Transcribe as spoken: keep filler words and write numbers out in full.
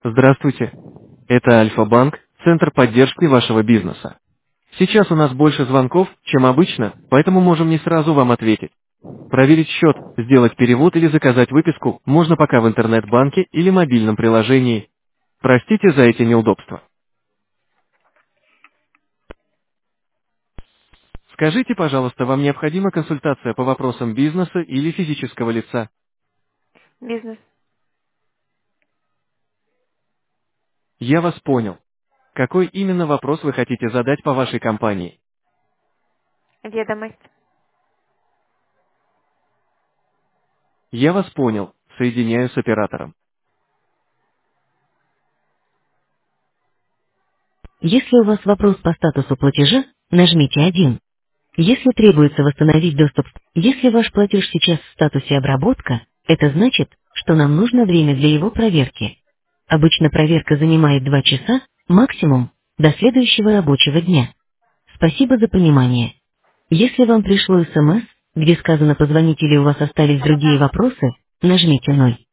Здравствуйте. Это Альфа-банк, центр поддержки вашего бизнеса. Сейчас у нас больше звонков, чем обычно, поэтому можем не сразу вам ответить. Проверить счет, сделать перевод или заказать выписку можно пока в интернет-банке или мобильном приложении. Простите за эти неудобства. Скажите, пожалуйста, вам необходима консультация по вопросам бизнеса или физического лица? Бизнес. Я вас понял. Какой именно вопрос вы хотите задать по вашей компании? Ведомость. Я вас понял. Соединяю с оператором. Если у вас вопрос по статусу платежа, нажмите один. Если требуется восстановить доступ, если ваш платеж сейчас в статусе обработка, это значит, что нам нужно время для его проверки. Обычно проверка занимает два часа, максимум, до следующего рабочего дня. Спасибо за понимание. Если вам пришло СМС, где сказано «позвонить» или у вас остались другие вопросы, нажмите ноль.